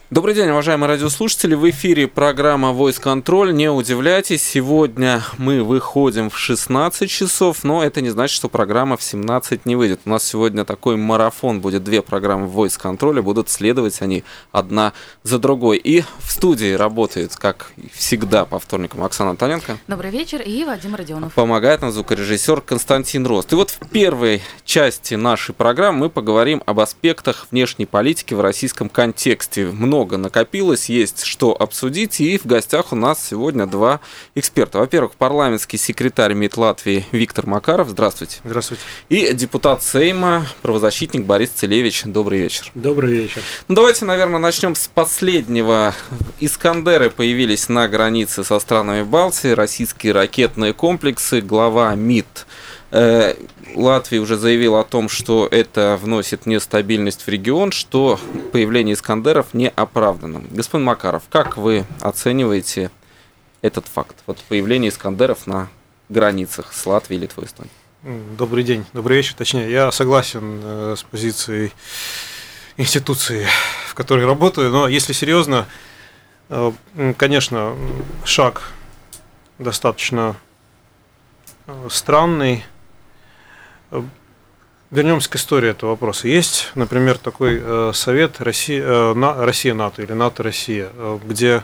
Добрый день, уважаемые радиослушатели. В эфире программа Voice Control. Не удивляйтесь, сегодня мы выходим в 16 часов, но это не значит, что программа в 17 не выйдет. У нас сегодня такой марафон, будет 2 программы Voice Control, будут следовать они одна за другой. И в студии работает, как всегда, по вторникам Оксана Антоненко. Добрый вечер, и Вадим Родионов. Помогает нам звукорежиссер Константин Рост. И вот в первой части нашей программы мы поговорим об аспектах внешней политики в российском контексте. Много накопилось, есть что обсудить, и в гостях у нас сегодня 2 эксперта. Во-первых, парламентский секретарь МИД Латвии Виктор Макаров. Здравствуйте. Здравствуйте. И депутат Сейма, правозащитник Борис Целевич. Добрый вечер. Добрый вечер. Давайте, наверное, начнем с последнего. Искандеры появились на границе со странами Балтии, российские ракетные комплексы. Глава МИД Латвии уже заявил о том, что это вносит нестабильность в регион, что появление Искандеров не оправдано. Господин Макаров, как вы оцениваете этот факт? Вот появление Искандеров на границах с Латвией, Литвой и Эстонией. Добрый день, добрый вечер. Точнее, я согласен с позицией институции, в которой работаю, но если серьезно, конечно, шаг достаточно странный. Вернемся к истории этого вопроса. Есть, например, такой совет Россия-НАТО или НАТО-Россия, где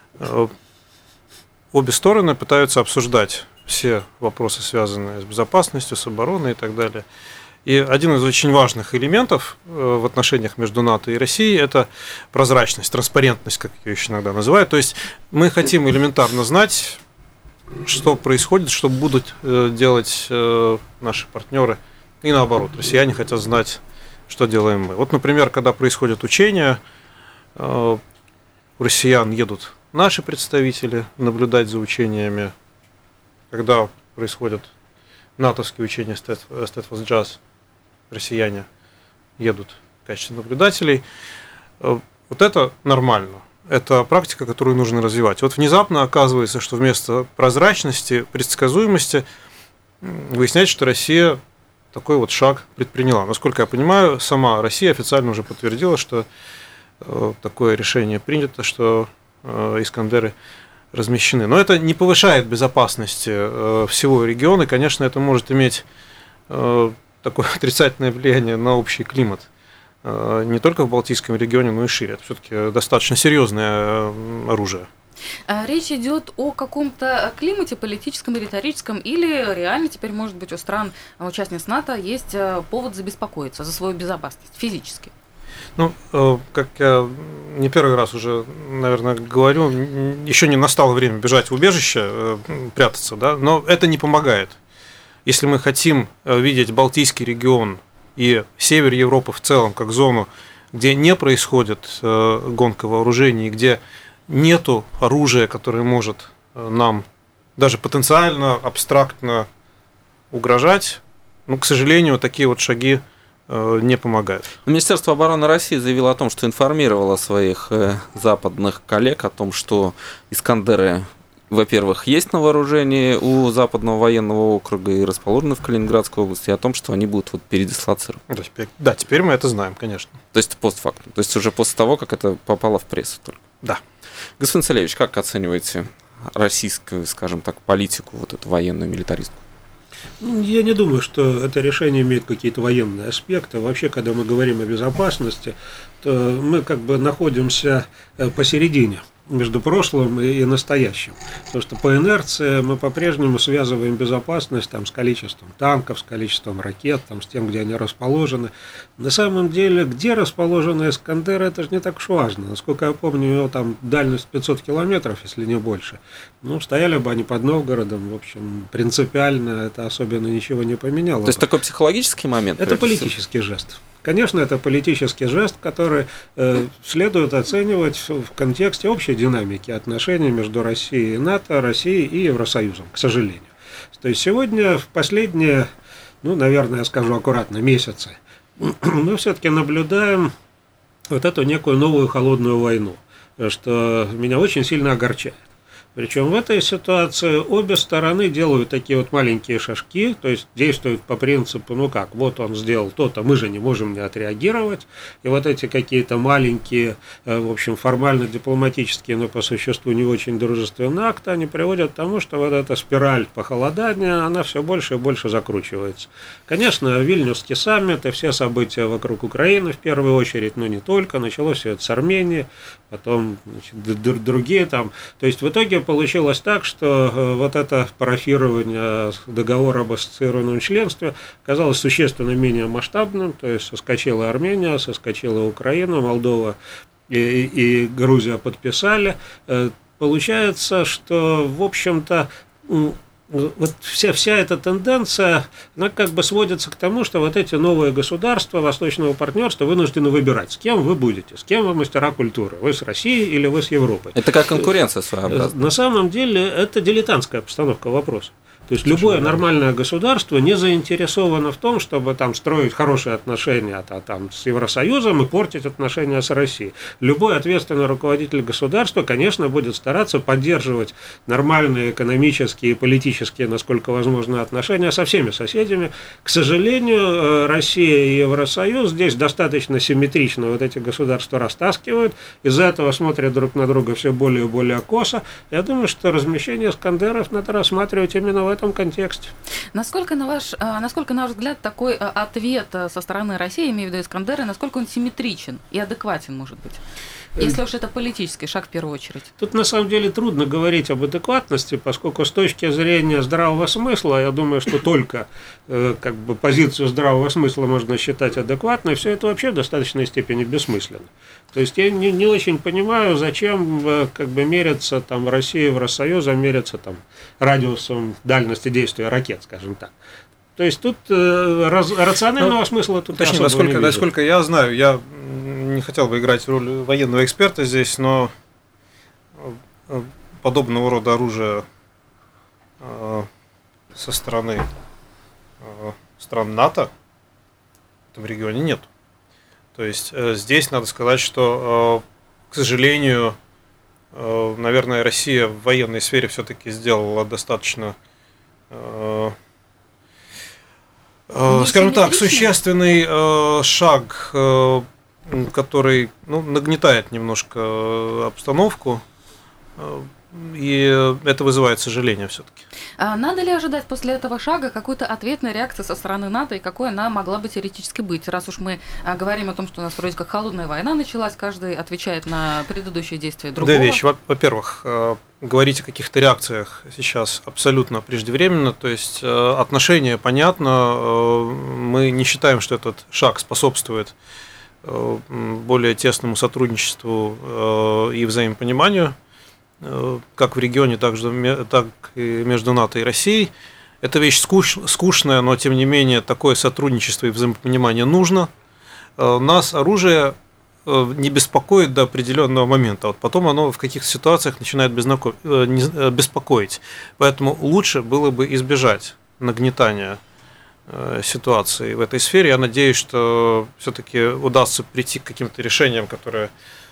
обе стороны пытаются обсуждать все вопросы, связанные с безопасностью, с обороной и так далее. И один из очень важных элементов в отношениях между НАТО и Россией – это прозрачность, транспарентность, как ее еще иногда называют. То есть мы хотим элементарно знать, что происходит, что будут делать наши партнеры, и наоборот. Россияне хотят знать, что делаем мы. Вот, например, когда происходят учения, у россиян едут наши представители наблюдать за учениями. Когда происходят натовские учения Steadfast Jazz, россияне едут в качестве наблюдателей. Вот это нормально. Это практика, которую нужно развивать. Вот внезапно оказывается, что вместо прозрачности, предсказуемости выясняется, что Россия такой вот шаг предприняла. Насколько я понимаю, сама Россия официально уже подтвердила, что такое решение принято, что Искандеры размещены. Но это не повышает безопасности всего региона, и, конечно, это может иметь такое отрицательное влияние на общий климат. Не только в Балтийском регионе, но и шире. Это все-таки достаточно серьезное оружие. Речь идет о каком-то климате политическом и риторическом, или реально теперь, может быть, у стран, участниц НАТО, есть повод забеспокоиться за свою безопасность физически? Ну, как я не первый раз уже, наверное, говорю, еще не настало время бежать в убежище, прятаться, да, но это не помогает. Если мы хотим видеть Балтийский регион и север Европы в целом как зону, где не происходит гонка вооружений, где нету оружия, которое может нам даже потенциально, абстрактно угрожать, ну, к сожалению, такие вот шаги не помогают. Министерство обороны России заявило о том, что информировало своих западных коллег о том, что Искандеры, во-первых, есть на вооружении у Западного военного округа и расположены в Калининградской области, и о том, что они будут вот передислоцированы. Да, теперь мы это знаем, конечно. То есть постфактум, то есть уже после того, как это попало в прессу только. Да. Господин Целевич, как оцениваете российскую, скажем так, политику, вот эту военную, милитаристскую? Я не думаю, что это решение имеет какие-то военные аспекты. Вообще, когда мы говорим о безопасности, то мы как бы находимся посередине между прошлым и настоящим. Потому что по инерции мы по-прежнему связываем безопасность там, с количеством танков, с количеством ракет, там, с тем, где они расположены. На самом деле, где расположены Искандеры, это же не так уж важно. Насколько я помню, у него там дальность 500 километров, если не больше. Ну, стояли бы они под Новгородом, в общем, принципиально это особенно ничего не поменяло. То есть такой психологический момент? Это политический жест. Конечно, это политический жест, который следует оценивать в контексте общей динамики отношений между Россией и НАТО, Россией и Евросоюзом, к сожалению. То есть сегодня, в последние, ну, наверное, я скажу аккуратно, месяцы, мы все-таки наблюдаем вот эту некую новую холодную войну, что меня очень сильно огорчает. Причем в этой ситуации обе стороны делают такие вот маленькие шажки, то есть действуют по принципу, ну как, вот он сделал то-то, мы же не можем не отреагировать. И вот эти какие-то маленькие, в общем, формально-дипломатические, но по существу не очень дружественные акты, они приводят к тому, что вот эта спираль похолодания, она все больше и больше закручивается. Конечно, Вильнюсский саммит и все события вокруг Украины в первую очередь, но не только, началось все это с Армении, потом, значит, другие там, то есть в итоге получилось так, что вот это парафирование договора об ассоциированном членстве оказалось существенно менее масштабным, то есть соскочила Армения, соскочила Украина, Молдова и Грузия подписали. Получается, что, в общем-то, вот вся эта тенденция, она как бы сводится к тому, что вот эти новые государства Восточного партнерства вынуждены выбирать, с кем вы будете, с кем вы мастера культуры, вы с Россией или вы с Европой. Это как конкуренция своеобразная. На самом деле это дилетантская постановка вопроса. То есть любое нормальное государство не заинтересовано в том, чтобы там строить хорошие отношения там, с Евросоюзом и портить отношения с Россией. Любой ответственный руководитель государства, конечно, будет стараться поддерживать нормальные экономические и политические, насколько возможно, отношения со всеми соседями. К сожалению, Россия и Евросоюз здесь достаточно симметрично вот эти государства растаскивают, из-за этого смотрят друг на друга все более и более косо. Я думаю, что размещение Искандеров надо рассматривать именно в этом контексте. Насколько, на ваш взгляд, такой ответ со стороны России, имею в виду Искандеры, насколько он симметричен и адекватен, может быть? Если уж это политический шаг в первую очередь. Тут на самом деле трудно говорить об адекватности, поскольку с точки зрения здравого смысла, я думаю, что только как бы позицию здравого смысла можно считать адекватной, все это вообще в достаточной степени бессмысленно. То есть я не очень понимаю, зачем как бы меряться там Россия, Евросоюзом, меряться там радиусом дальности действия ракет, скажем так. То есть тут рационального смысла тут точнее, насколько я знаю, я не хотел бы играть роль военного эксперта здесь, но подобного рода оружия со стороны стран НАТО в этом регионе нет. То есть здесь надо сказать, что, к сожалению, наверное, Россия в военной сфере все-таки сделала достаточно, скажем так, существенный шаг, который нагнетает немножко обстановку, и это вызывает сожаление все-таки. А надо ли ожидать после этого шага какой-то ответной реакции со стороны НАТО, и какой она могла бы теоретически быть? Раз уж мы говорим о том, что у нас вроде как холодная война началась, каждый отвечает на предыдущие действия другого. Две вещи. Во-первых, говорить о каких-то реакциях сейчас абсолютно преждевременно, то есть отношения, понятно, мы не считаем, что этот шаг способствует более тесному сотрудничеству и взаимопониманию, как в регионе, так и между НАТО и Россией. Это вещь скучная, но тем не менее такое сотрудничество и взаимопонимание нужно. Нас оружие не беспокоит до определенного момента, вот потом оно в каких-то ситуациях начинает беспокоить. Поэтому лучше было бы избежать нагнетания ситуации в этой сфере. Я надеюсь, что все-таки удастся прийти к каким-то решениям, которые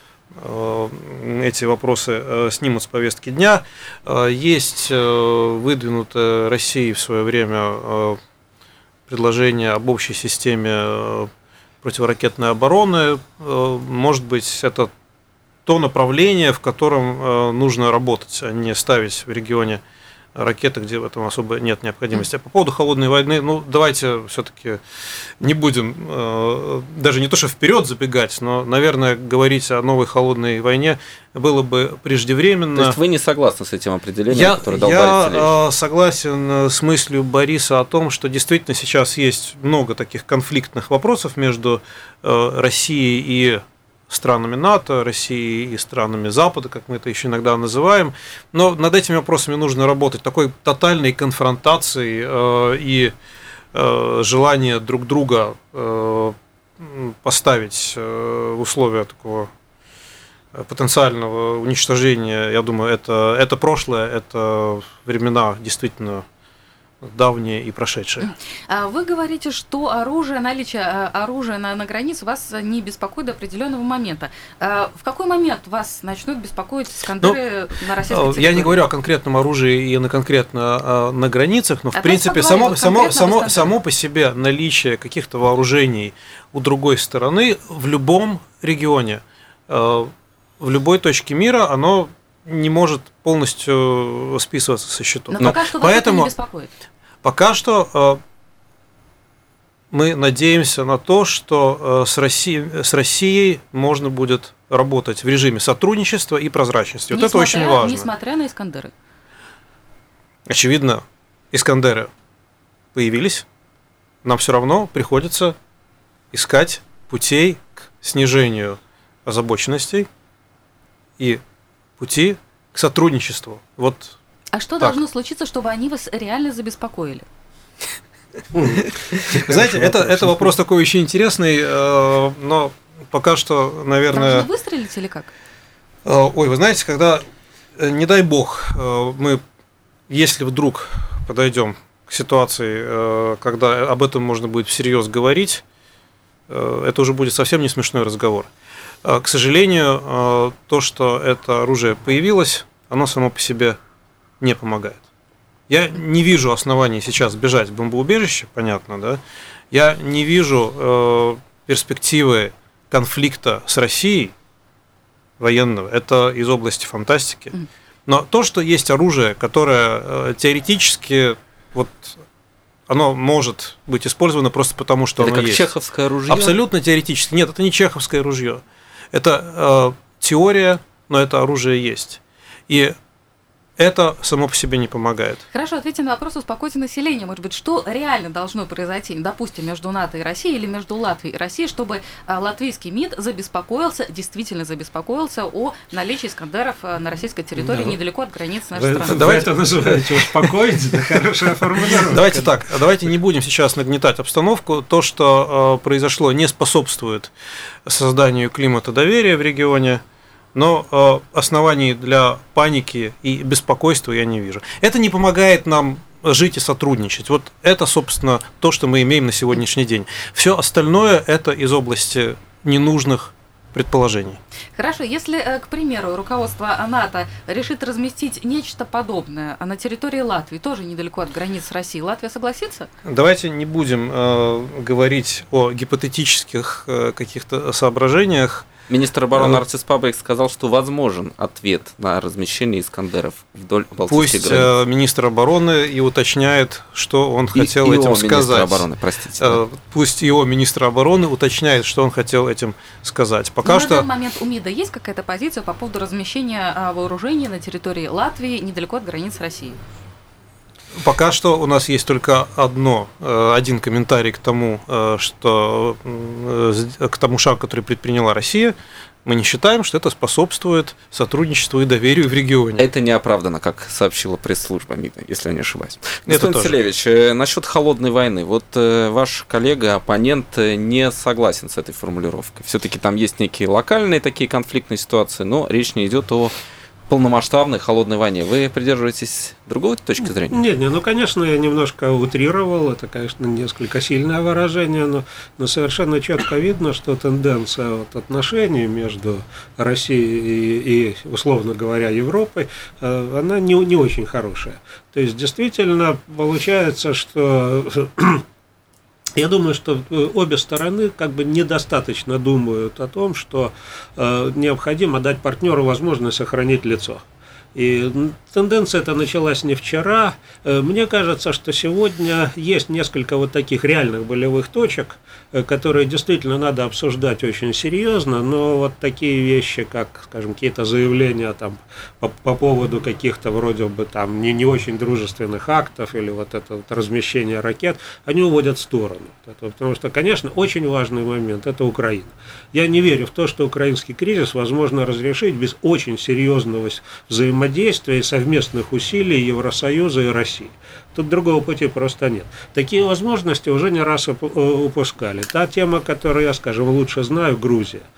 эти вопросы снимут с повестки дня. Есть выдвинутое Россией в свое время предложение об общей системе противоракетной обороны. Может быть, это то направление, в котором нужно работать, а не ставить в регионе ракеты, где в этом особо нет необходимости. А по поводу холодной войны, давайте все-таки не будем даже не то, что вперед забегать, но, наверное, говорить о новой холодной войне было бы преждевременно. То есть вы не согласны с этим определением, которое дал Борис Ильич? Я согласен с мыслью Бориса о том, что действительно сейчас есть много таких конфликтных вопросов между Россией и странами НАТО, Россией и странами Запада, как мы это еще иногда называем. Но над этими вопросами нужно работать. Такой тотальной конфронтации и желание друг друга поставить в условия такого потенциального уничтожения, я думаю, это прошлое, это времена действительно давнее и прошедшее. Вы говорите, что наличие оружия на границе вас не беспокоит до определенного момента. В какой момент вас начнут беспокоить «Искандеры» на российской территории? Я не говорю о конкретном оружии и конкретно на границах, но в принципе само по себе наличие каких-то вооружений у другой стороны в любом регионе, в любой точке мира, оно не может полностью списываться со счетов. Но пока что вас это не беспокоит? Пока что мы надеемся на то, что с Россией можно будет работать в режиме сотрудничества и прозрачности. Вот это очень важно. Несмотря на «Искандеры». Очевидно, «Искандеры» появились. Нам все равно приходится искать путей к снижению озабоченностей и пути к сотрудничеству. Вот. А что должно случиться, чтобы они вас реально забеспокоили? Знаете, это вопрос такой очень интересный, но пока что, наверное... Должны выстрелить или как? Ой, вы знаете, когда, не дай бог, мы, если вдруг подойдем к ситуации, когда об этом можно будет всерьез говорить, это уже будет совсем не смешной разговор. К сожалению, то, что это оружие появилось, оно само по себе не помогает. Я не вижу оснований сейчас бежать в бомбоубежище, понятно, да? Я не вижу перспективы конфликта с Россией военного. Это из области фантастики. Но то, что есть оружие, которое теоретически оно может быть использовано просто потому, что это оно как есть. Чеховское ружье? Абсолютно теоретически. Нет, это не чеховское ружье. Это теория, но это оружие есть. И это само по себе не помогает. Хорошо, ответьте на вопрос, успокойте население. Может быть, что реально должно произойти, допустим, между НАТО и Россией или между Латвией и Россией, чтобы латвийский МИД действительно забеспокоился о наличии «Искандеров» на российской территории недалеко от границ нашей страны? Вы это называете успокоить? Это хорошая формулировка. Давайте так, давайте не будем сейчас нагнетать обстановку. То, что произошло, не способствует созданию климата доверия в регионе. Но оснований для паники и беспокойства я не вижу. Это не помогает нам жить и сотрудничать. Вот это, собственно, то, что мы имеем на сегодняшний день. Все остальное – это из области ненужных предположений. Хорошо, если, к примеру, руководство НАТО решит разместить нечто подобное на территории Латвии, тоже недалеко от границ России, Латвия согласится? Давайте не будем говорить о гипотетических каких-то соображениях. Министр обороны Артис Пабейк сказал, что возможен ответ на размещение «Искандеров» вдоль Балтийской границы. Пусть министр обороны и уточняет, что он хотел этим сказать. Пусть его министр обороны уточняет, что он хотел этим сказать. На данный момент у МИДа есть какая-то позиция по поводу размещения вооружений на территории Латвии недалеко от границ России? Пока что у нас есть только один комментарий к тому шагу, который предприняла Россия. Мы не считаем, что это способствует сотрудничеству и доверию в регионе. Это неоправданно, как сообщила пресс-служба МИДа, если я не ошибаюсь. Господин Целевич, насчет холодной войны. Вот ваш коллега, оппонент, не согласен с этой формулировкой. Все-таки там есть некие локальные такие конфликтные ситуации, но речь не идет о полномасштабной холодной войне. Вы придерживаетесь другой точки зрения? Нет, конечно, я немножко утрировал, это, конечно, несколько сильное выражение, но совершенно четко видно, что тенденция отношений между Россией и, условно говоря, Европой, она не очень хорошая. То есть, действительно, получается, что... Я думаю, что обе стороны недостаточно думают о том, что необходимо дать партнеру возможность сохранить лицо. И тенденция эта началась не вчера. Мне кажется, что сегодня есть несколько таких реальных болевых точек, которые действительно надо обсуждать очень серьезно, но такие вещи, как, скажем, какие-то заявления по поводу каких-то вроде бы не очень дружественных актов или это размещение ракет, они уводят в сторону. Потому что, конечно, очень важный момент – это Украина. Я не верю в то, что украинский кризис возможно разрешить без очень серьезного взаимодействия и совместных усилий Евросоюза и России. Тут другого пути просто нет. Такие возможности уже не раз упускали. Та тема, которую я, лучше знаю, Грузия.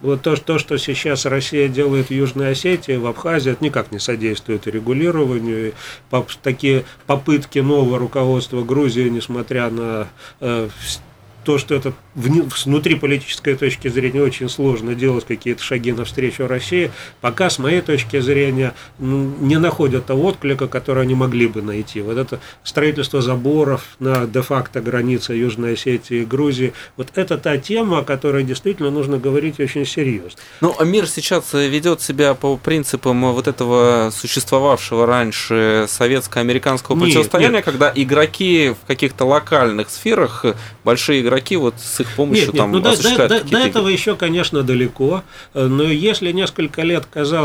Вот то, что сейчас Россия делает в Южной Осетии, в Абхазии, это никак не содействует регулированию. Такие попытки нового руководства Грузии, несмотря на то, что это с внутриполитической точки зрения очень сложно делать какие-то шаги навстречу России, пока, с моей точки зрения, не находят того отклика, который они могли бы найти. Вот это строительство заборов на де-факто границе Южной Осетии и Грузии, вот это та тема, о которой действительно нужно говорить очень серьезно. Ну, мир сейчас ведет себя по принципам вот этого существовавшего раньше советско-американского противостояния, когда игроки в каких-то локальных сферах, большие игроки вот с их помощью осуществляют какие-то до этого еще, конечно, далеко, но если несколько лет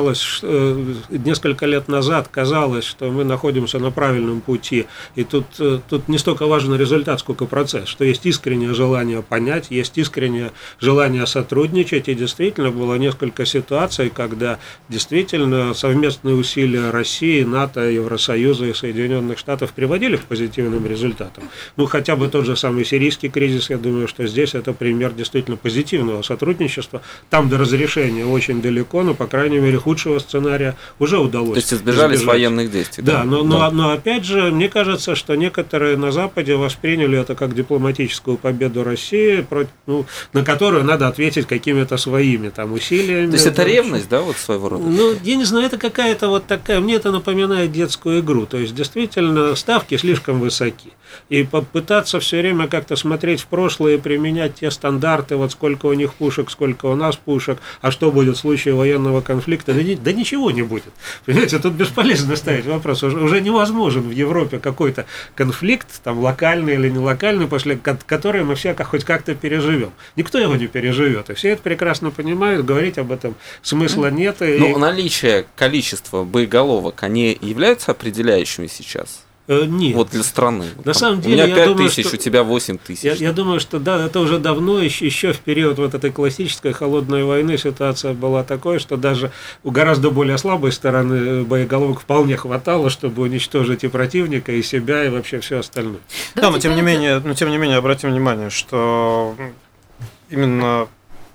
назад казалось, что мы находимся на правильном пути, и тут не столько важен результат, сколько процесс, что есть искреннее желание понять, есть искреннее желание сотрудничать, и действительно было несколько ситуаций, когда действительно совместные усилия России, НАТО, Евросоюза и Соединенных Штатов приводили к позитивным результатам. Ну, хотя бы тот же самый сирийский кризис, я думаю, что здесь это пример действительно позитивного сотрудничества. Там до разрешения очень далеко, но, по крайней мере, худшего сценария уже удалось. То есть избежать военных действий. Да, но опять же, мне кажется, что некоторые на Западе восприняли это как дипломатическую победу России, на которую надо ответить какими-то своими усилиями. То есть это ревность, да, вот своего рода? Ну, я не знаю, это какая-то вот такая, мне это напоминает детскую игру. То есть, действительно, ставки слишком высоки. И попытаться все время как-то смотреть в прошлое и применять те стандарты, вот сколько у них пушек, сколько у нас пушек, а что будет в случае военного конфликта, да ничего не будет. Понимаете, тут бесполезно ставить вопрос. Уже невозможен в Европе какой-то конфликт, локальный или не локальный, после который мы все хоть как-то переживем. Никто его не переживет, и все это прекрасно понимают, говорить об этом смысла нет. Но наличие количества боеголовок, они являются определяющими сейчас? Нет. Вот для страны. На самом деле, у меня 5 тысяч, у тебя 8 тысяч. Я думаю, что да, это уже давно, еще в период вот этой классической холодной войны ситуация была такой, что даже у гораздо более слабой стороны боеголовок вполне хватало, чтобы уничтожить и противника, и себя, и вообще все остальное. Да, но тем не менее, обратим внимание, что именно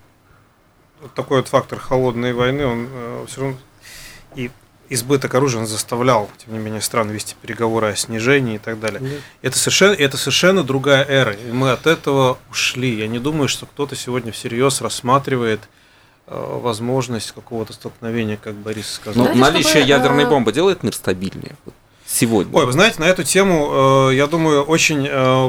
такой вот фактор холодной войны, он все равно и избыток оружия заставлял, тем не менее, страны вести переговоры о снижении и так далее. Это совершенно другая эра, и мы от этого ушли. Я не думаю, что кто-то сегодня всерьез рассматривает возможность какого-то столкновения, как Борис сказал. Но наличие ядерной бомбы делает мир стабильнее сегодня? Ой, вы знаете, на эту тему, я думаю, очень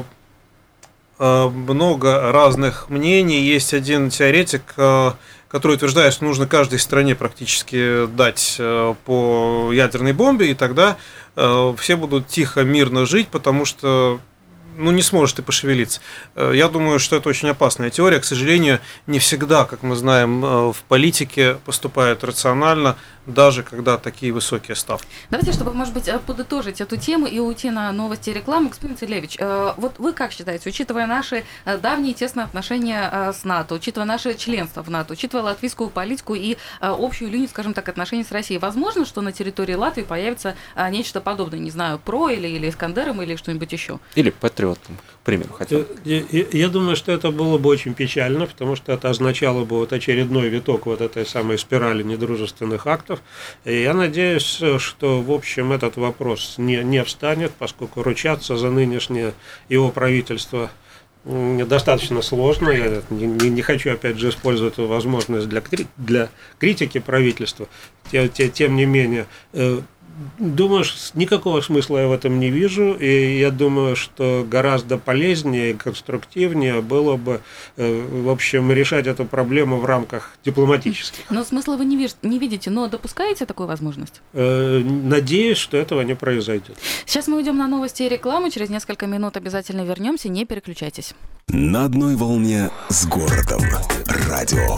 много разных мнений. Есть один теоретик, который утверждает, что нужно каждой стране практически дать по ядерной бомбе, и тогда все будут тихо, мирно жить, потому что не сможешь ты пошевелиться. Я думаю, что это очень опасная теория. К сожалению, не всегда, как мы знаем, в политике поступают рационально, даже когда такие высокие ставки. Давайте, чтобы, может быть, подытожить эту тему и уйти на новости и рекламу. Господин Целевич, вот вы как считаете, учитывая наши давние тесные отношения с НАТО, учитывая наше членство в НАТО, учитывая латвийскую политику и общую линию, скажем так, отношений с Россией, возможно, что на территории Латвии появится нечто подобное, не знаю, ПРО или Искандером или что-нибудь еще? Или Патриотом, к примеру, хотя бы. Я думаю, что это было бы очень печально, потому что это означало бы вот очередной виток вот этой самой спирали недружественных актов. И я надеюсь, что, в общем, этот вопрос не встанет, поскольку ручаться за нынешнее его правительство достаточно сложно. Я не хочу, опять же, использовать эту возможность для критики правительства. Тем не менее, думаю, никакого смысла я в этом не вижу, и я думаю, что гораздо полезнее и конструктивнее было бы, в общем, решать эту проблему в рамках дипломатических. Но смысла вы не видите, но допускаете такую возможность? Надеюсь, что этого не произойдет. Сейчас мы уйдем на новости и рекламу, через несколько минут обязательно вернемся, не переключайтесь. На одной волне с городом. Радио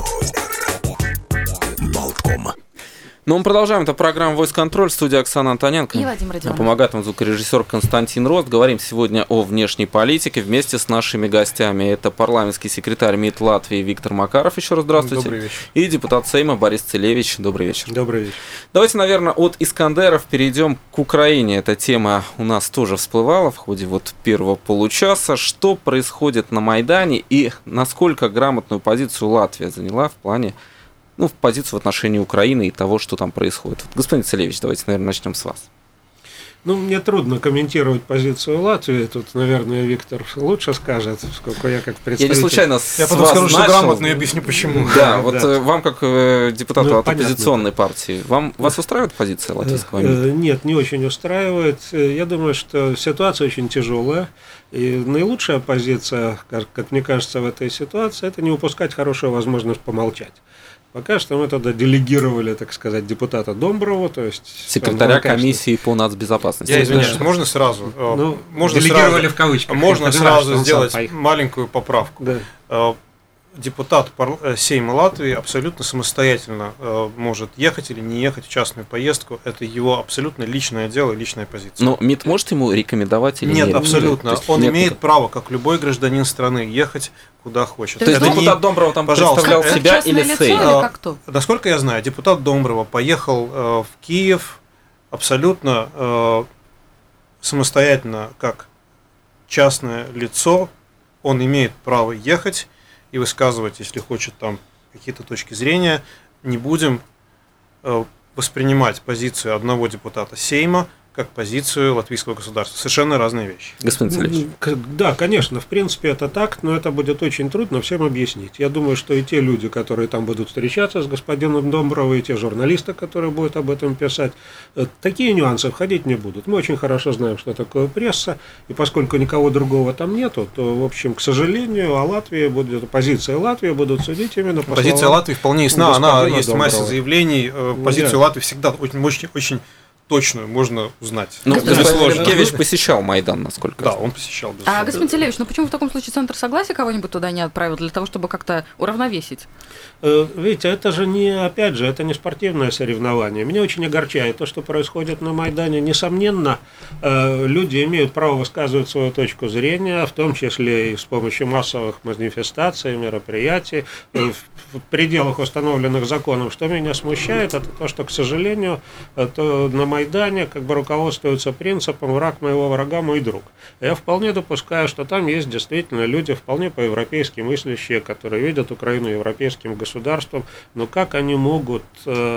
Болтком. Ну, мы продолжаем. Это программа «Voice Control», студия Оксана Антоненко. И Вадим Родионов. Помогает нам звукорежиссер Константин Рост. Говорим сегодня о внешней политике вместе с нашими гостями. Это парламентский секретарь МИД Латвии Виктор Макаров. Еще раз здравствуйте. Добрый вечер. И депутат Сейма Борис Целевич. Добрый вечер. Добрый вечер. Давайте, наверное, от Искандеров перейдем к Украине. Эта тема у нас тоже всплывала в ходе первого получаса. Что происходит на Майдане и насколько грамотную позицию Латвия заняла в плане в позицию в отношении Украины и того, что там происходит. Господин Целевич, давайте, наверное, начнем с вас. Мне трудно комментировать позицию Латвии. Тут, наверное, Виктор лучше скажет, поскольку я как представитель... Я не случайно Я потом скажу, что грамотно, и объясню, почему. Да, вам, как депутату от оппозиционной партии, вас устраивает позиция латвийского МИДа? Нет, не очень устраивает. Я думаю, что ситуация очень тяжелая. И наилучшая позиция, как мне кажется, в этой ситуации, это не упускать хорошую возможность помолчать. Пока что мы туда делегировали, так сказать, депутата Домброву, то есть... Секретаря комиссии по нацбезопасности. Я извиняюсь, можно сразу? Делегировали в кавычках. Можно сразу сделать маленькую поправку. Да. Депутат Сейма Латвии абсолютно самостоятельно может ехать или не ехать в частную поездку. Это его абсолютно личное дело и личная позиция. Но МИД может ему рекомендовать или нет? Нет, абсолютно. Он имеет право, как любой гражданин страны, ехать куда хочет. То есть депутат Домброва там представлял себя или Сейм? Насколько я знаю, депутат Домброва поехал в Киев абсолютно самостоятельно, как частное лицо. Он имеет право ехать и высказывать, если хочет, там какие-то точки зрения. Не будем воспринимать позицию одного депутата Сейма как позицию латвийского государства. Совершенно разные вещи. Господин Целевич. Да, конечно, в принципе это так, но это будет очень трудно всем объяснить. Я думаю, что и те люди, которые там будут встречаться с господином Домбровым, и те журналисты, которые будут об этом писать, такие нюансы входить не будут. Мы очень хорошо знаем, что такое пресса, и поскольку никого другого там нету, то, в общем, к сожалению, позиция Латвии будут судить именно по Позиция словам Латвии вполне ясна, она есть в массе Домброва. заявлений. Позицию Латвии всегда очень точную можно узнать. Господин Левкевич посещал Майдан, насколько я Да, знаю. он посещал. Безусловно. Господин Целевич, почему в таком случае Центр Согласия кого-нибудь туда не отправил, для того, чтобы как-то уравновесить? Видите, это же опять же, это не спортивное соревнование. Меня очень огорчает то, что происходит на Майдане. Несомненно, люди имеют право высказывать свою точку зрения, в том числе и с помощью массовых манифестаций, мероприятий, в пределах установленных законом. Что меня смущает, это то, что, к сожалению, на Майдане руководствуются принципом «враг моего врага, мой друг». Я вполне допускаю, что там есть действительно люди вполне по-европейски мыслящие, которые видят Украину европейским государством, но как они могут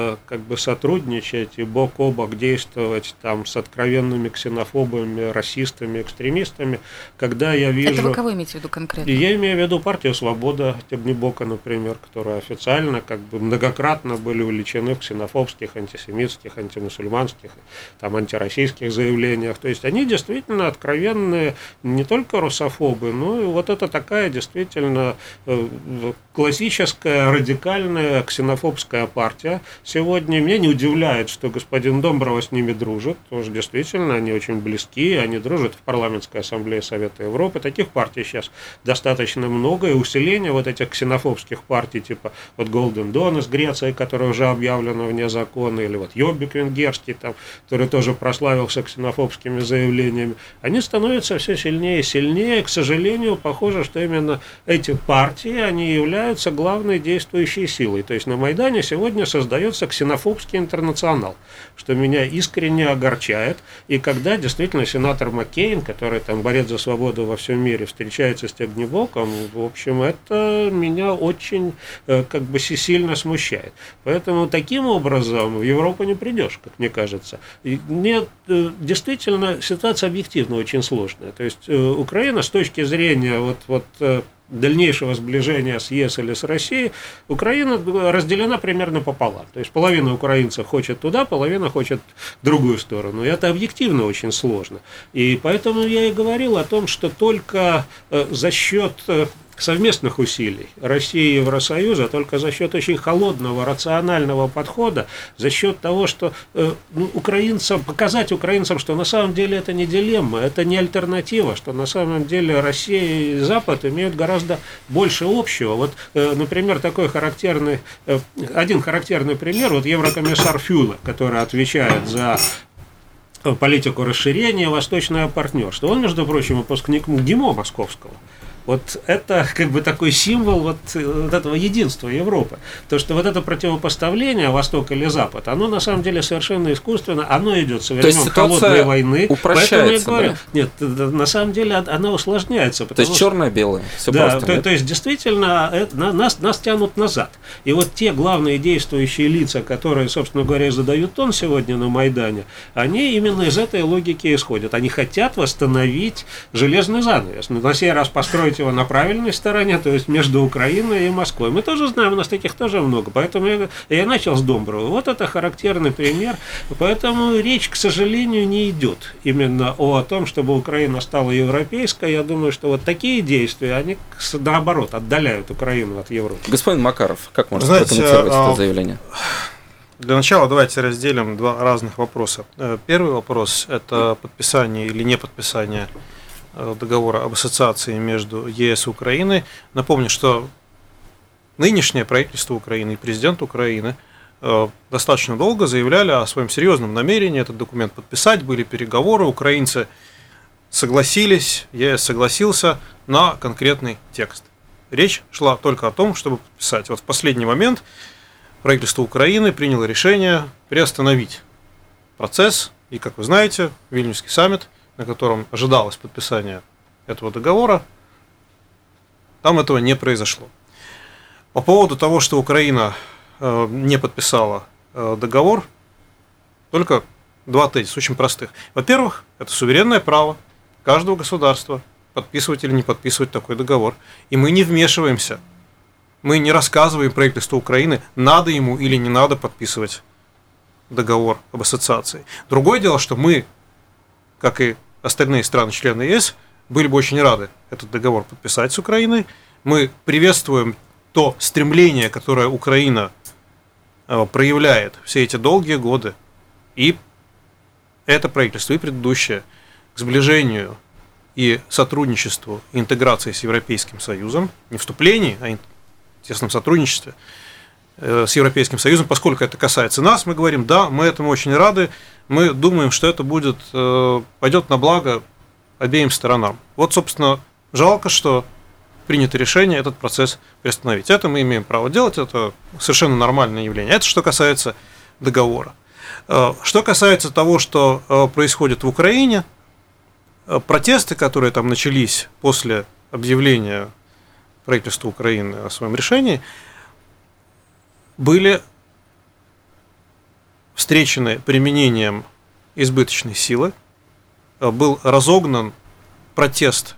сотрудничать и бок о бок действовать там с откровенными ксенофобами, расистами, экстремистами, когда я вижу... Это вы кого имеете в виду конкретно? Я имею в виду партию «Свобода» Тягнебока, например, которая официально многократно были увлечены в ксенофобских, антисемитских, антимусульманских, антироссийских заявлениях. То есть они действительно откровенные не только русофобы, но и вот это такая действительно классическая, радикальная ксенофобская партия. Сегодня меня не удивляет, что господин Домброва с ними дружит, потому что действительно они очень близки, они дружат в парламентской ассамблее Совета Европы. Таких партий сейчас достаточно много, и усиление вот этих ксенофобских партий, типа Golden Dawn из Греции, которая уже объявлена вне закона, или Йоббик венгерский, который тоже прославился ксенофобскими заявлениями, они становятся все сильнее и сильнее. К сожалению, похоже, что именно эти партии, они являются главной действующей силой. То есть на Майдане сегодня создается ксенофобский интернационал, что меня искренне огорчает. И когда действительно сенатор Маккейн, который борец за свободу во всем мире, встречается с Тягнебоком, в общем, это меня очень сильно смущает. Поэтому таким образом в Европу не придешь, как мне кажется. Нет, действительно, ситуация объективно очень сложная. То есть Украина с точки зрения дальнейшего сближения с ЕС или с Россией, Украина разделена примерно пополам. То есть половина украинцев хочет туда, половина хочет в другую сторону. И это объективно очень сложно. И поэтому я и говорил о том, что только за счет совместных усилий России и Евросоюза, только за счет очень холодного, рационального подхода, за счет того, что показать украинцам, что на самом деле это не дилемма, это не альтернатива, что на самом деле Россия и Запад имеют гораздо больше общего. Например, один характерный пример, еврокомиссар Фюле, который отвечает за политику расширения, восточное партнерство. Он, между прочим, выпускник МГИМО московского. Вот это как бы такой символ вот этого единства Европы. То, что вот это противопоставление Восток или Запад, оно на самом деле совершенно искусственно, оно идет со времен холодной войны. Упрощается, поэтому я говорю, нет, на самом деле она усложняется. То есть черное-белое, все да, просто. То есть действительно нас тянут назад. И вот те главные действующие лица, которые, собственно говоря, задают тон сегодня на Майдане, они именно из этой логики исходят. Они хотят восстановить железный занавес. На сей раз построить его на правильной стороне, то есть между Украиной и Москвой. Мы тоже знаем, у нас таких тоже много. Поэтому я начал с Домброва. Вот это характерный пример. Поэтому речь, к сожалению, не идет именно о том, чтобы Украина стала европейской. Я думаю, что вот такие действия, они наоборот отдаляют Украину от Европы. Господин Макаров, как можно прокомментировать это заявление? Для начала давайте разделим два разных вопроса. Первый вопрос – это подписание или не подписание договора об ассоциации между ЕС и Украиной. Напомню, что нынешнее правительство Украины и президент Украины достаточно долго заявляли о своем серьезном намерении этот документ подписать. Были переговоры, украинцы согласились, ЕС согласился на конкретный текст. Речь шла только о том, чтобы подписать. Вот в последний момент правительство Украины приняло решение приостановить процесс. И, как вы знаете, Вильнюсский саммит, на котором ожидалось подписание этого договора, там этого не произошло. По поводу того, что Украина не подписала договор, только два тезиса, очень простых. Во-первых, это суверенное право каждого государства подписывать или не подписывать такой договор. И мы не вмешиваемся. Мы не рассказываем правительству Украины, надо ему или не надо подписывать договор об ассоциации. Другое дело, что мы, как и остальные страны-члены ЕС, были бы очень рады этот договор подписать с Украиной. Мы приветствуем то стремление, которое Украина проявляет все эти долгие годы, и это правительство, и предыдущее, к сближению и сотрудничеству, и интеграции с Европейским Союзом, не вступлении, а в тесном сотрудничестве с Европейским Союзом, поскольку это касается нас, мы говорим, да, мы этому очень рады, мы думаем, что это пойдет на благо обеим сторонам. Вот, собственно, жалко, что принято решение этот процесс приостановить. Это мы имеем право делать, это совершенно нормальное явление. Это что касается договора. Что касается того, что происходит в Украине, протесты, которые там начались после объявления правительства Украины о своем решении, были встречены применением избыточной силы, был разогнан протест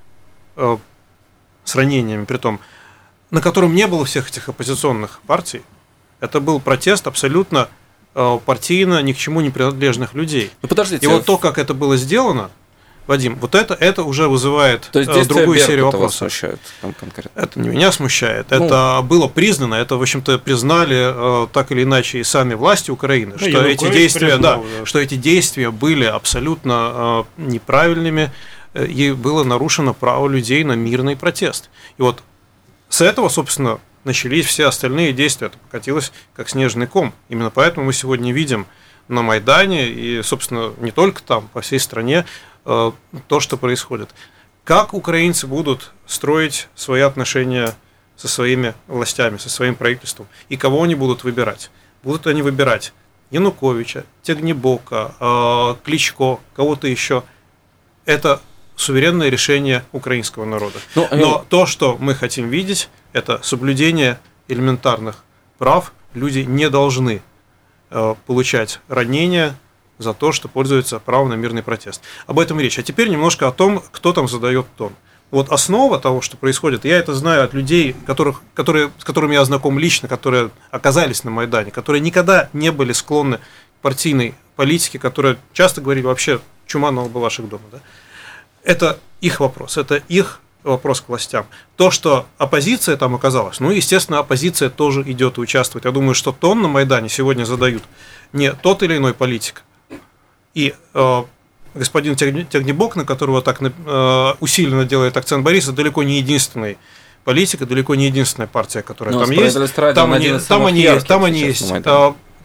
с ранениями, притом, на котором не было всех этих оппозиционных партий. Это был протест абсолютно партийно ни к чему не принадлежных людей. Ну, подождите, и вот то, как это было сделано, Вадим, вот это уже вызывает другую серию вопросов. Смущает, там конкретно. Это не меня смущает. Это было признано, это, в общем-то, признали так или иначе и сами власти Украины, что эти действия, что эти действия были абсолютно неправильными, и было нарушено право людей на мирный протест. И вот с этого, собственно, начались все остальные действия. Это покатилось как снежный ком. Именно поэтому мы сегодня видим на Майдане и, собственно, не только там, по всей стране, то, что происходит. Как украинцы будут строить свои отношения со своими властями, со своим правительством, и кого они будут выбирать? Будут они выбирать Януковича, Тягнебока, Кличко, кого-то еще? Это суверенное решение украинского народа. Но то, что мы хотим видеть, это соблюдение элементарных прав. Люди не должны получать ранения за то, что пользуются правом на мирный протест. Об этом речь. А теперь немножко о том, кто там задает тон. Вот основа того, что происходит, я это знаю от людей, с которыми я знаком лично, которые оказались на Майдане, которые никогда не были склонны к партийной политике, которые часто говорили вообще чума на оба ваших дома. Да? Это их вопрос, это их вопрос к властям. То, что оппозиция там оказалась, естественно, оппозиция тоже идет и участвует. Я думаю, что тон на Майдане сегодня задают не тот или иной политик. И господин Тягнебок, на которого так усиленно делает акцент Борис, далеко не единственный политик, и далеко не единственная партия, которая там есть. Там они есть. Там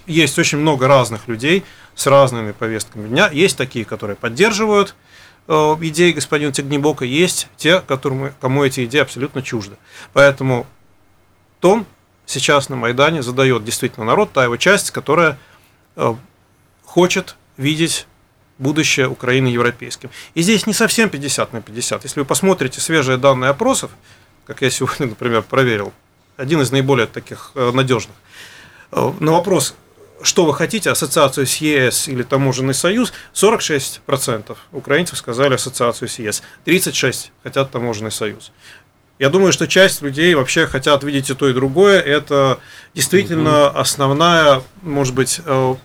есть очень много разных людей с разными повестками дня. Есть такие, которые поддерживают идеи господина Тягнебока, есть те, кому эти идеи абсолютно чужды. Поэтому тон сейчас на Майдане задает действительно народ, та его часть, которая хочет видеть будущее Украины европейским. И здесь не совсем 50 на 50. Если вы посмотрите свежие данные опросов, как я сегодня, например, проверил, один из наиболее таких надежных, на вопрос, что вы хотите, ассоциацию с ЕС или таможенный союз, 46% украинцев сказали ассоциацию с ЕС, 36% хотят таможенный союз. Я думаю, что часть людей вообще хотят видеть и то, и другое. Это действительно основная, может быть,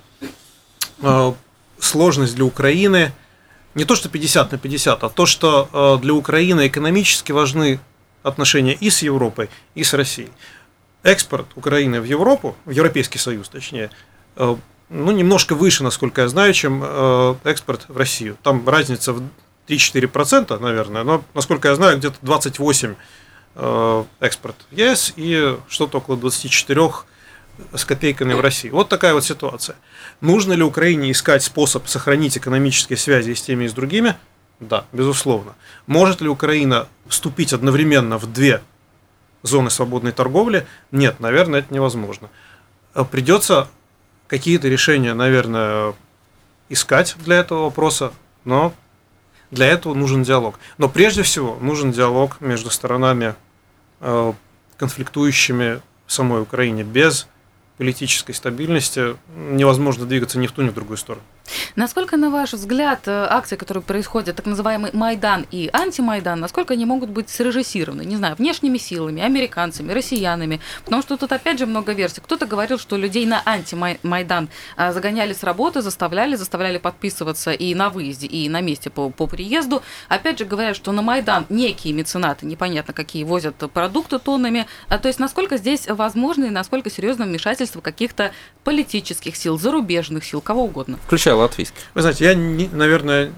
сложность для Украины. Не то, что 50 на 50, а то, что для Украины экономически важны отношения и с Европой, и с Россией. Экспорт Украины в Европу, в Европейский Союз, точнее, немножко выше, насколько я знаю, чем экспорт в Россию. Там разница в 3-4%, наверное, но, насколько я знаю, где-то 28% экспорт в ЕС и что-то около 24% с копейками в России. Вот такая вот ситуация. Нужно ли Украине искать способ сохранить экономические связи с теми и с другими? Да, безусловно. Может ли Украина вступить одновременно в две зоны свободной торговли? Нет, наверное, это невозможно. Придется какие-то решения, наверное, искать для этого вопроса, но для этого нужен диалог. Но прежде всего нужен диалог между сторонами, конфликтующими в самой Украине. Без политической стабильности невозможно двигаться ни в ту, ни в другую сторону. Насколько, на ваш взгляд, акции, которые происходят, так называемый Майдан и антимайдан, насколько они могут быть срежиссированы, не знаю, внешними силами, американцами, россиянами? Потому что тут опять же много версий. Кто-то говорил, что людей на антимайдан загоняли с работы, заставляли подписываться и на выезде, и на месте по приезду. Опять же говорят, что на Майдан некие меценаты, непонятно какие, возят продукты тоннами. То есть насколько здесь возможно и насколько серьезно вмешательство каких-то политических сил, зарубежных сил, кого угодно? Включая латвийский. Вы знаете, я, наверное,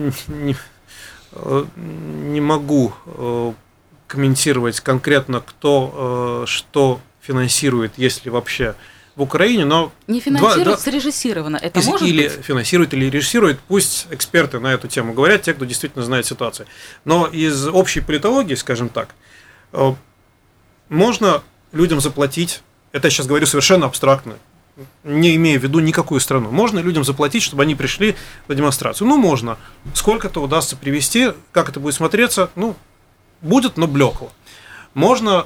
не могу комментировать конкретно, кто что финансирует, если вообще в Украине, но... Не финансирует, срежиссировано. Это может или быть? финансирует, или режиссирует, пусть эксперты на эту тему говорят, те, кто действительно знает ситуацию. Но из общей политологии, скажем так, можно людям заплатить, это я сейчас говорю совершенно абстрактно, не имея в виду никакую страну. Можно людям заплатить, чтобы они пришли на демонстрацию? Ну, можно. Сколько-то удастся привести, как это будет смотреться? Ну, будет, но блекло. Можно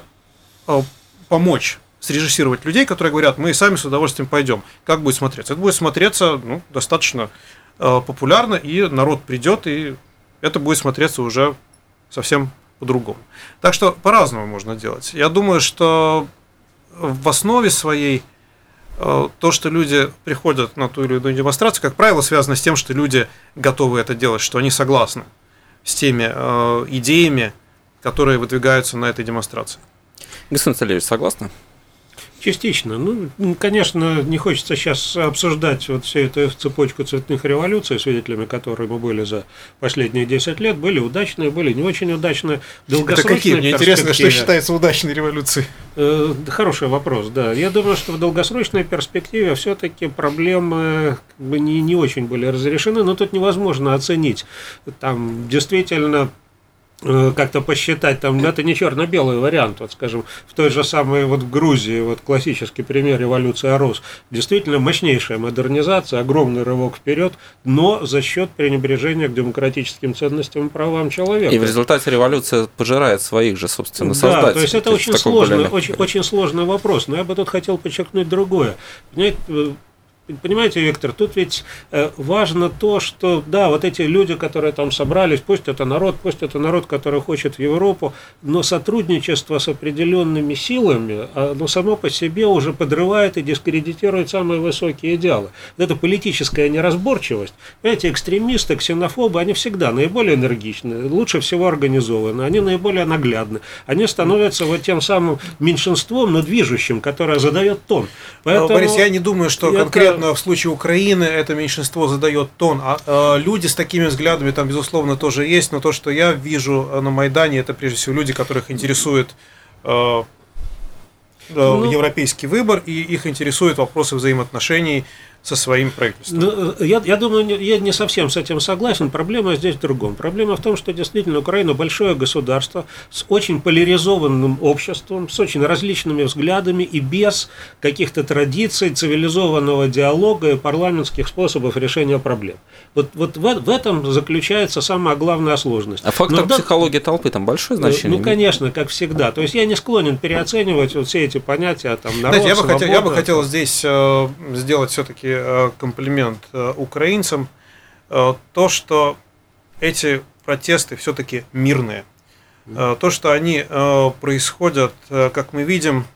помочь срежиссировать людей, которые говорят, мы сами с удовольствием пойдем. Как будет смотреться? Это будет смотреться достаточно популярно, и народ придет, и это будет смотреться уже совсем по-другому. Так что по-разному можно делать. Я думаю, что в основе своей то, что люди приходят на ту или иную демонстрацию, как правило, связано с тем, что люди готовы это делать, что они согласны с теми идеями, которые выдвигаются на этой демонстрации. Господин Цалевич, согласны? Частично. Конечно, не хочется сейчас обсуждать вот всю эту цепочку цветных революций, свидетелями которой мы были за последние 10 лет. Были удачные, были не очень удачные. Это какие? Мне интересно, что считается удачной революцией. Хороший вопрос, да. Я думаю, что в долгосрочной перспективе все-таки проблемы не очень были разрешены, но тут невозможно оценить. Там действительно... как-то посчитать, там, это не черно-белый вариант, вот, скажем, в той же самой вот в Грузии, вот классический пример революции Арос, действительно мощнейшая модернизация, огромный рывок вперед, но за счет пренебрежения к демократическим ценностям и правам человека. И в результате революция пожирает своих же, собственно, создателей. Да, то есть это очень сложный вопрос, но я бы тут хотел подчеркнуть другое. Понимаете, Виктор, тут ведь важно то, что, да, вот эти люди, которые там собрались, пусть это народ, который хочет в Европу, но сотрудничество с определенными силами, оно само по себе уже подрывает и дискредитирует самые высокие идеалы. Вот эта политическая неразборчивость, понимаете, экстремисты, ксенофобы, они всегда наиболее энергичны, лучше всего организованы, они наиболее наглядны, они становятся вот тем самым меньшинством, но движущим, которое задает тон. Поэтому Борис, я не думаю, что конкретно в случае Украины это меньшинство задает тон, а люди с такими взглядами там, безусловно, тоже есть, но то, что я вижу на Майдане, это прежде всего люди, которых интересует европейский выбор, и их интересуют вопросы взаимоотношений со своим правительством. Я думаю, я не совсем с этим согласен. Проблема здесь в другом. Проблема в том, что действительно Украина большое государство с очень поляризованным обществом, с очень различными взглядами и без каких-то традиций, цивилизованного диалога и парламентских способов решения проблем. Вот в этом заключается самая главная сложность. А фактор психологии толпы там большое значение? Ну, конечно, как всегда. То есть я не склонен переоценивать вот все эти понятия, там, народ, знаете, я бы хотел здесь сделать все-таки комплимент украинцам, то, что эти протесты все-таки мирные, то, что они происходят, как мы видим,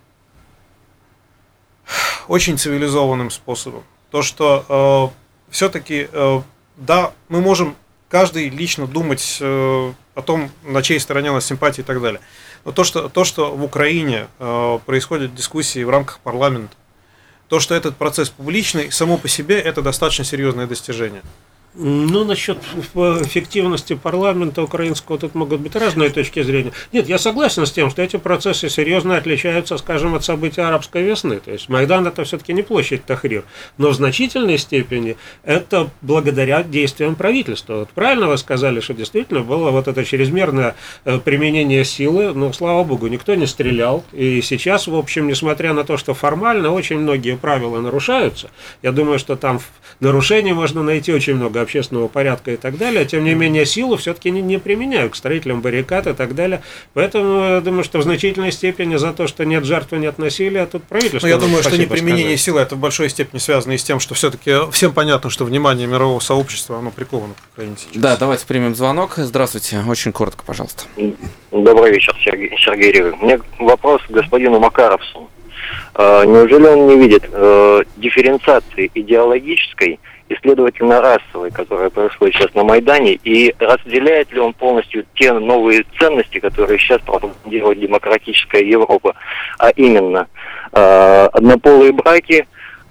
очень цивилизованным способом, то, что все-таки, да, мы можем каждый лично думать о том, на чьей стороне у нас симпатии и так далее, но то, что в Украине происходят дискуссии в рамках парламента, то, что этот процесс публичный, само по себе это достаточно серьезное достижение. Ну, насчет эффективности парламента украинского тут могут быть разные точки зрения. Нет, я согласен с тем, что эти процессы серьезно отличаются, скажем, от событий арабской весны. То есть Майдан это все-таки не площадь Тахрир, но в значительной степени это благодаря действиям правительства. Вот правильно вы сказали, что действительно было вот это чрезмерное применение силы, но, слава богу, никто не стрелял. И сейчас, в общем, несмотря на то, что формально очень многие правила нарушаются, я думаю, что там нарушений можно найти очень много общественного порядка и так далее, тем не менее силу все-таки не применяют к строителям баррикад и так далее. Поэтому я думаю, что в значительной степени за то, что нет жертв и нет насилия, тут правительство. Но я думаю, что неприменение силы это в большой степени связано и с тем, что все-таки всем понятно, что внимание мирового сообщества оно приковано к Украине сейчас. Да, давайте примем звонок. Здравствуйте, очень коротко, пожалуйста. Добрый вечер, Сергей Ревый. У меня вопрос к господину Макаровцу. Неужели он не видит дифференциации идеологической и, следовательно, расовой, которая происходит сейчас на Майдане, и разделяет ли он полностью те новые ценности, которые сейчас пропагандирует демократическая Европа, а именно однополые браки,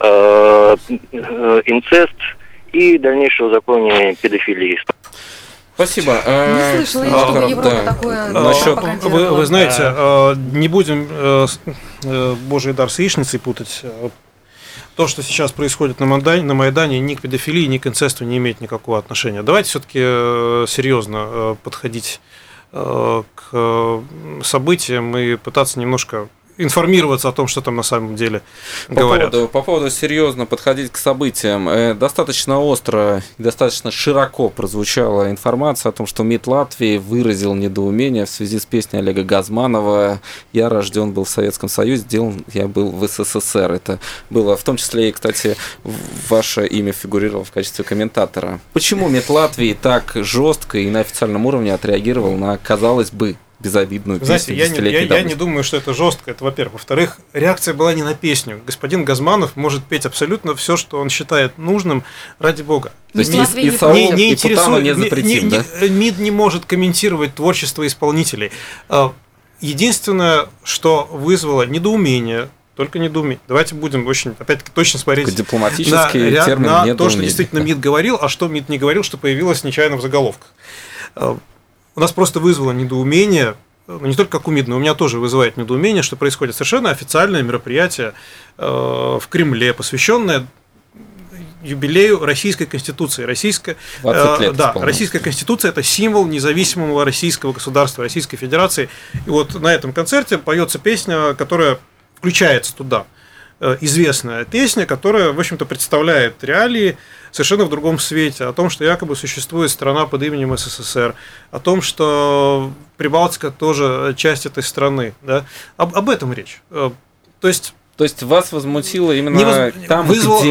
инцест и дальнейшее узаконение педофилии. Не Спасибо. слышала я, что Европа такое пропагандировала. Вы знаете, не будем Божий дар с яичницей путать. То, что сейчас происходит на Майдане, ни к педофилии, ни к инцесту не имеет никакого отношения. Давайте все-таки серьезно подходить к событиям и пытаться немножко информироваться о том, что там на самом деле говорят. По поводу серьезно подходить к событиям. Достаточно остро, достаточно широко прозвучала информация о том, что МИД Латвии выразил недоумение в связи с песней Олега Газманова «Я рожден был в Советском Союзе, сделан я был в СССР». Это было в том числе и, кстати, ваше имя фигурировало в качестве комментатора. Почему МИД Латвии так жестко и на официальном уровне отреагировал на, казалось бы, безобидную песню? Знаете, я не думаю, что это жестко, это во-первых. Во-вторых, реакция была не на песню. Господин Газманов может петь абсолютно все, что он считает нужным, ради бога. То есть не интересует, не запретим, да? МИД не может комментировать творчество исполнителей. Единственное, что вызвало недоумение, только недоумение. Давайте будем очень, опять-таки, точно смотреть дипломатический термин на то, что действительно МИД говорил, а что МИД не говорил, что появилось нечаянно в заголовках. У нас просто вызвало недоумение, не только как у МИД, но у меня тоже вызывает недоумение, что происходит совершенно официальное мероприятие в Кремле, посвященное юбилею Российской Конституции. Российская Конституция – это символ независимого российского государства, Российской Федерации. И вот на этом концерте поется песня, которая включается туда. Известная песня, которая, в общем-то, представляет реалии совершенно в другом свете, о том, что якобы существует страна под именем СССР, о том, что Прибалтика тоже часть этой страны. Да? Об этом речь. То есть вас возмутило именно вызвало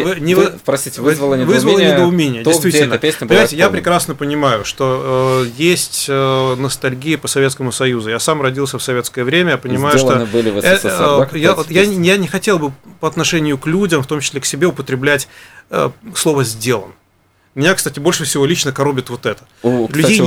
недоумение, то, действительно. Эта песня была понимаете, я прекрасно понимаю, что есть ностальгия по Советскому Союзу. Я сам родился в советское время, я понимаю, сделаны что были в СССР, я не хотел бы по отношению к людям, в том числе к себе, употреблять слово «сделан». Меня, кстати, больше всего лично коробит вот это. Людей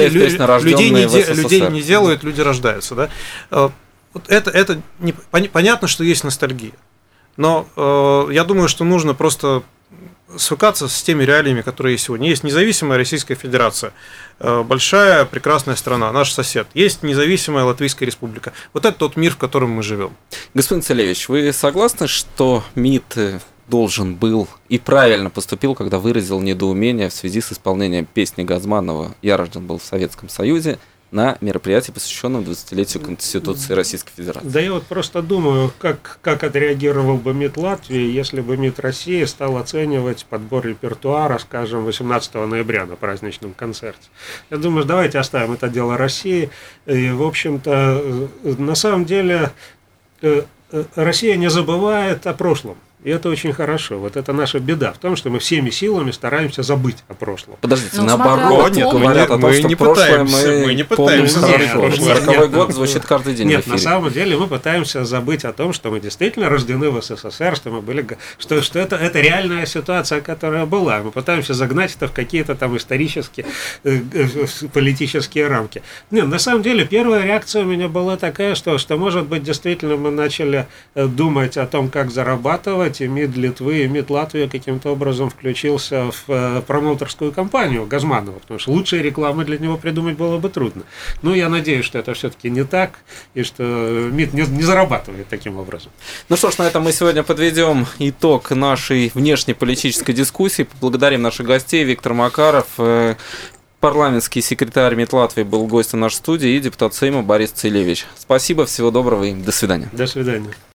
не делают, люди рождаются. Да? Вот это понятно, что есть ностальгия. Но я думаю, что нужно просто свыкаться с теми реалиями, которые есть сегодня. Есть независимая Российская Федерация, большая, прекрасная страна, наш сосед. Есть независимая Латвийская Республика. Вот это тот мир, в котором мы живем. Господин Целевич, вы согласны, что МИД должен был и правильно поступил, когда выразил недоумение в связи с исполнением песни Газманова «Я рожден был в Советском Союзе» на мероприятии, посвященном 20-летию Конституции Российской Федерации? Да я вот просто думаю, как отреагировал бы МИД Латвии, если бы МИД России стал оценивать подбор репертуара, скажем, 18 ноября на праздничном концерте. Я думаю, давайте оставим это дело России. И, в общем-то, на самом деле, Россия не забывает о прошлом. И это очень хорошо. Вот это наша беда в том, что мы всеми силами стараемся забыть о прошлом. Подождите, Ну, наоборот, смотря, говорят о том, что не прошлое мы не помним пытаемся хорошо. Нет, 40-й нет, год звучит каждый день в Нет, эфире. на самом деле мы пытаемся забыть о том, что мы действительно рождены в СССР, что мы были, что это реальная ситуация, которая была. Мы пытаемся загнать это в какие-то там исторические, политические рамки. Нет, на самом деле первая реакция у меня была такая, что может быть действительно мы начали думать о том, как зарабатывать, и МИД Литвы, и МИД Латвии каким-то образом включился в промоутерскую кампанию Газманова, потому что лучшей рекламы для него придумать было бы трудно. Но я надеюсь, что это все-таки не так, и что МИД не зарабатывает таким образом. Ну что ж, на этом мы сегодня подведем итог нашей внешнеполитической дискуссии. Поблагодарим наших гостей. Виктор Макаров, парламентский секретарь МИД Латвии, был гостем нашей студии, и депутат Сейма Борис Целевич. Спасибо, всего доброго и до свидания. До свидания.